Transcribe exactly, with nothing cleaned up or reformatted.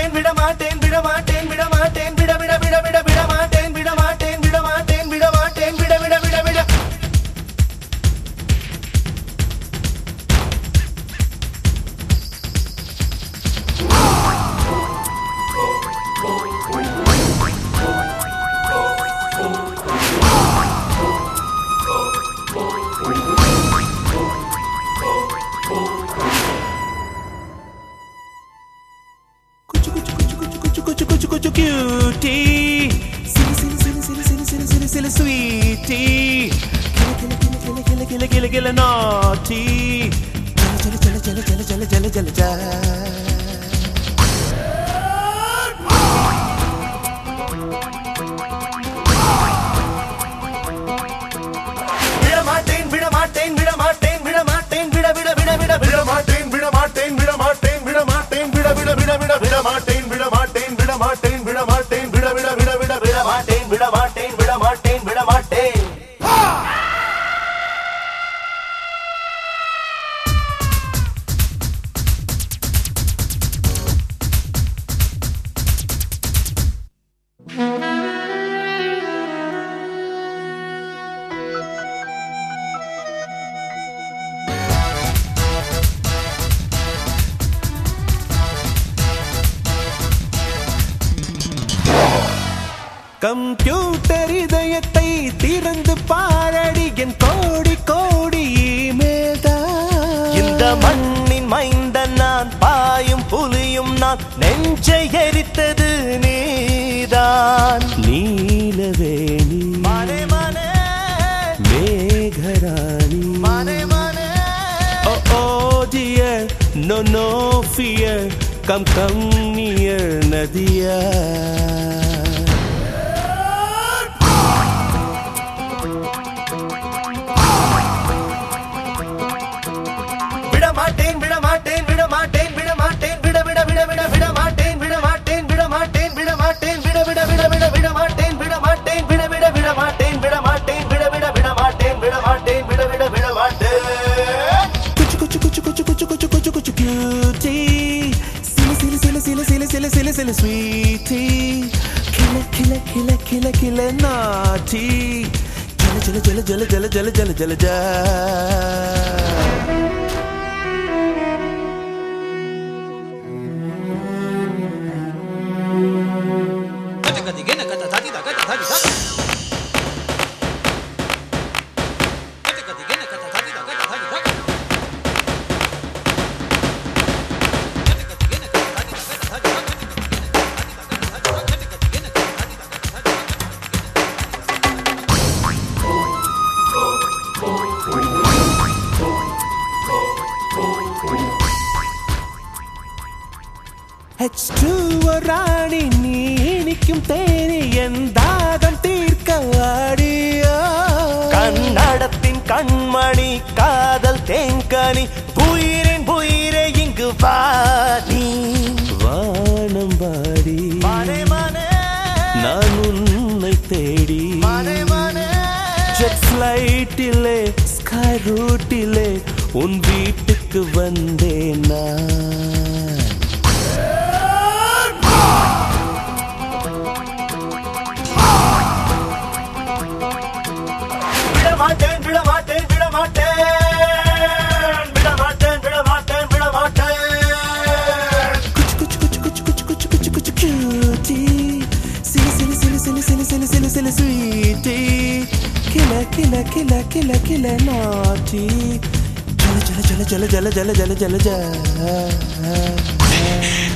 மாட்டேன் விட மாட்டேன் விட மாட்டேன் விட மாட்டேன் விட விட விட விட விட மாட்டேன் விட மாட்டேன் விட மாட்டேன் விட மாட்டேன் விட விட விட விட Cutie, silly, silly, silly, silly, silly, silly, silly, silly, sweetie. Killer, killer, killer, killer, killer, killer, killer, naughty. Jala, jala, jala, jala, jala, jala, jala, jala. விட மாட்டேன் விட மாட்டேன் விட மாட்டேன் விட மாட்டேன் விட விட விட விட விட மாட்டேன் விட மாட்டேன் விட மாட்டேன் விட மாட்டேன் விட விட விட விட விட மாட்டேன் விட மாட்டேன் விட மாட்டேன் விட மாட்டேன் விட விட விட விட விட மாட்டேன் விட மாட்டேன் விட மாட்டேன் விட மாட்டேன் கம்ப்யூட்டர் இதயத்தை திறந்து பாரடி என் கோடி கோடி இமெயில் தான் இந்த மண்ணின் மைந்தன் நான் பாயும் புலியும் நான் நெஞ்சை எரித்தது நீதான் நீலவேணி மனே மனே மேகராணி மனே மனே ஓ ஓ dear no no fear come come near Nadiya Silly, silly, sweetie, killer, killer, killer, killer, killer, naughty. Jala, jala, jala, jala, jala, jala, jala, jala, jala. H two ராணி நீ இனிக்கும் தேனி என் தாகம் தீர்க்க வாடியோ கண்ணடத்தின் கண்மணி காதல் தேங்கனி புயிரின் புயிரே இங்கு வாடி வானம் வாடி மனே மனே நான் உன்னை தேடி மனே மனே ஜெட் ஃப்ளைட்டிலே ஸ்கை ரூட்டிலே உன் வீட்டுக்கு வந்தேன் நான் Silly sweetie, killer, killer, killer, killer, killer, naughty. Jala, jala, jala, jala, jala, jala, jala, jala, jala.